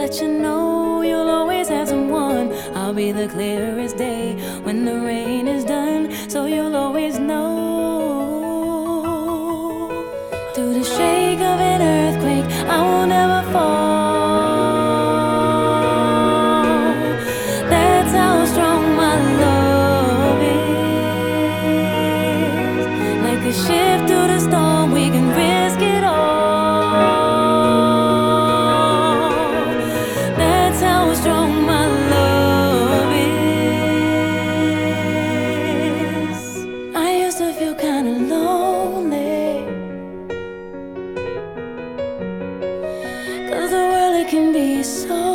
let you know you'll always have someone. I'll be the clearest day when the rain is done, so you'll always know. Through the shake of an earthquake, I will never fall. That's how strong my love is. Like a ship through the storm, we can risk it all. That's how strong my love is. I used to feel kinda lonely, 'cause the world, it can be so